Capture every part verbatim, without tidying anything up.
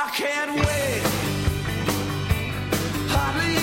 I can't wait. Hardly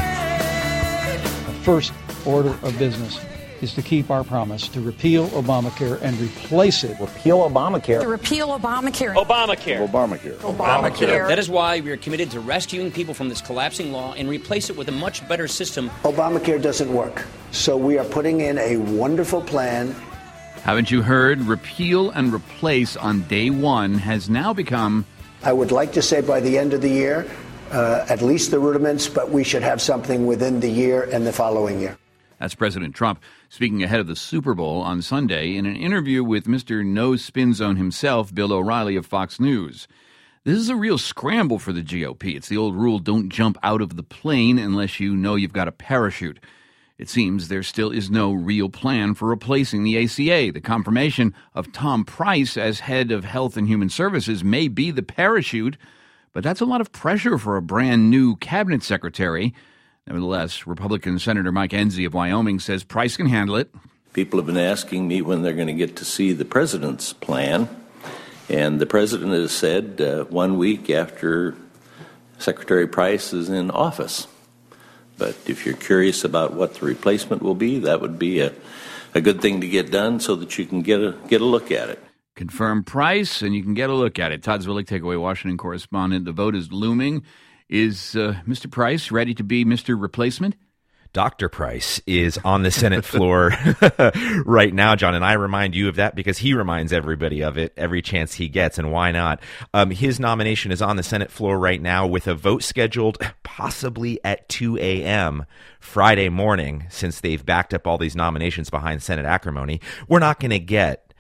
wait. The first order of business is to keep our promise to repeal Obamacare and replace it. Repeal Obamacare. To repeal Obamacare. Obamacare. Obamacare. Obamacare. That is why we are committed to rescuing people from this collapsing law and replace it with a much better system. Obamacare doesn't work, so we are putting in a wonderful plan. Haven't you heard? Repeal and replace on day one has now become... I would like to say by the end of the year, uh, at least the rudiments, but we should have something within the year and the following year. That's President Trump speaking ahead of the Super Bowl on Sunday in an interview with Mister No Spin Zone himself, Bill O'Reilly of Fox News. This is a real scramble for the G O P. It's the old rule, don't jump out of the plane unless you know you've got a parachute. It seems there still is no real plan for replacing the A C A. The confirmation of Tom Price as head of Health and Human Services may be the parachute, but that's a lot of pressure for a brand new cabinet secretary. Nevertheless, Republican Senator Mike Enzi of Wyoming says Price can handle it. People have been asking me when they're going to get to see the president's plan, and the president has said uh, one week after Secretary Price is in office. But if you're curious about what the replacement will be, that would be a, a good thing to get done so that you can get a get a look at it. Confirm Price, and you can get a look at it. Todd Zwillig, Takeaway Washington correspondent. The vote is looming. Is uh, Mister Price ready to be Mister Replacement? Doctor Price is on the Senate floor right now, John, and I remind you of that because he reminds everybody of it every chance he gets, and why not? Um, his nomination is on the Senate floor right now with a vote scheduled possibly at two a.m. Friday morning, since they've backed up all these nominations behind Senate acrimony. We're not going to get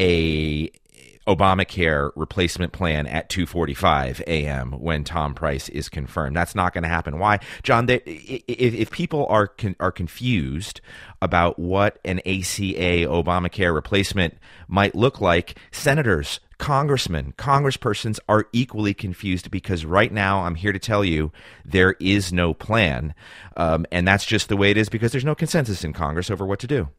a Obamacare replacement plan at two forty-five a.m. when Tom Price is confirmed. That's not going to happen. Why? John, they, if, if people are con, are confused about what an A C A Obamacare replacement might look like, senators, congressmen, congresspersons are equally confused because right now, I'm here to tell you, there is no plan. Um, and that's just the way it is because there's no consensus in Congress over what to do.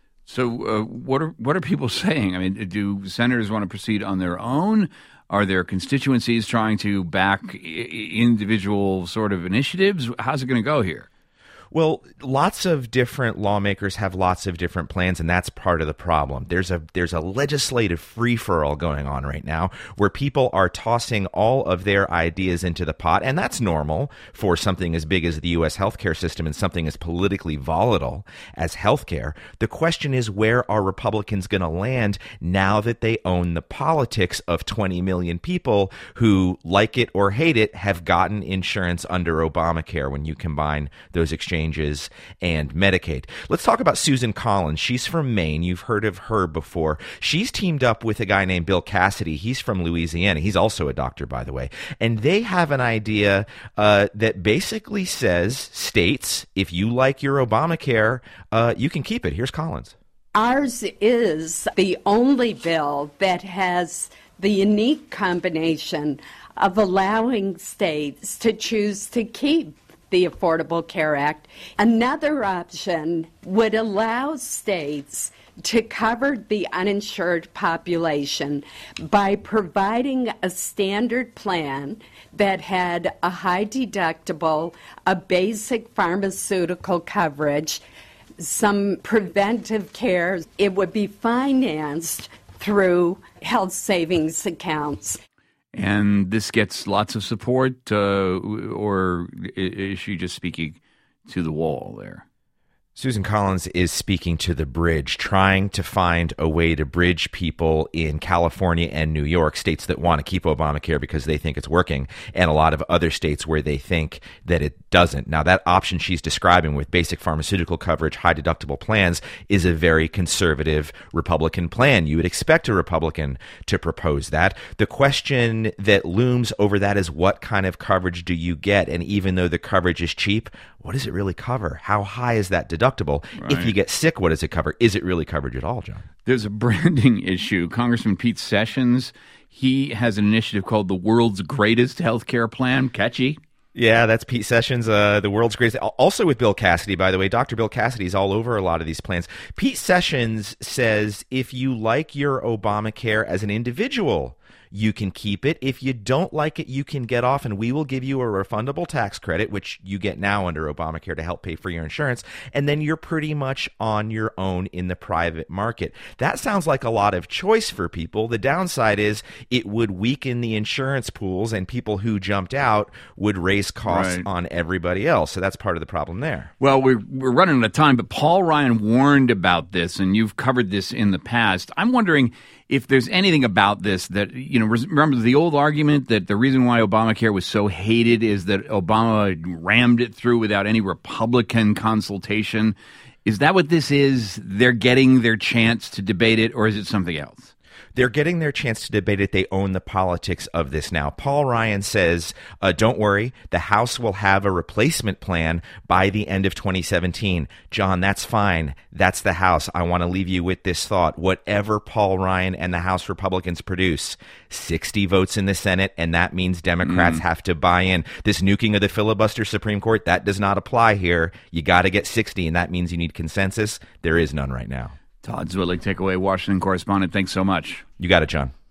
So uh, what are what are people saying? I mean, do senators want to proceed on their own? Are there constituencies trying to back I- individual sort of initiatives? How's it going to go here? Well, lots of different lawmakers have lots of different plans, and that's part of the problem. There's a there's a legislative free-for-all going on right now where people are tossing all of their ideas into the pot, and that's normal for something as big as the U S healthcare system and something as politically volatile as healthcare. The question is, where are Republicans going to land now that they own the politics of twenty million people who, like it or hate it, have gotten insurance under Obamacare when you combine those exchanges and Medicaid. Let's talk about Susan Collins. She's from Maine. You've heard of her before. She's teamed up with a guy named Bill Cassidy. He's from Louisiana. He's also a doctor, by the way. And they have an idea uh, that basically says, states, if you like your Obamacare, uh, you can keep it. Here's Collins. Ours is the only bill that has the unique combination of allowing states to choose to keep the Affordable Care Act. Another option would allow states to cover the uninsured population by providing a standard plan that had a high deductible, a basic pharmaceutical coverage, some preventive care. It would be financed through health savings accounts. And this gets lots of support, uh, or is she just speaking to the wall there? Susan Collins is speaking to the bridge, trying to find a way to bridge people in California and New York, states that want to keep Obamacare because they think it's working, and a lot of other states where they think that it doesn't. Now, that option she's describing with basic pharmaceutical coverage, high deductible plans, is a very conservative Republican plan. You would expect a Republican to propose that. The question that looms over that is, what kind of coverage do you get? And even though the coverage is cheap, what does it really cover? How high is that deductible? Right. If you get sick, what does it cover? Is it really coverage at all, John? There's a branding issue. Congressman Pete Sessions, he has an initiative called the World's Greatest Healthcare Plan. Catchy. Yeah, that's Pete Sessions, uh, the world's greatest. Also with Bill Cassidy, by the way. Doctor Bill Cassidy's all over a lot of these plans. Pete Sessions says if you like your Obamacare as an individual, you can keep it. If you don't like it, you can get off, and we will give you a refundable tax credit, which you get now under Obamacare to help pay for your insurance, and then you're pretty much on your own in the private market. That sounds like a lot of choice for people. The downside is it would weaken the insurance pools, and people who jumped out would raise costs Right. on everybody else. So that's part of the problem there. Well, we're, we're running out of time, but Paul Ryan warned about this, and you've covered this in the past. I'm wondering if there's anything about this that, you know, remember the old argument that the reason why Obamacare was so hated is that Obama rammed it through without any Republican consultation. Is that what this is? They're getting their chance to debate it, or is it something else? They're getting their chance to debate it. They own the politics of this now. Paul Ryan says, uh, don't worry, the House will have a replacement plan by the end of twenty seventeen. John, that's fine. That's the House. I want to leave you with this thought. Whatever Paul Ryan and the House Republicans produce, sixty votes in the Senate, and that means Democrats mm. have to buy in. This nuking of the filibuster Supreme Court, that does not apply here. You got to get sixty, and that means you need consensus. There is none right now. Todd Zwillig, Takeaway Washington correspondent. Thanks so much. You got it, John.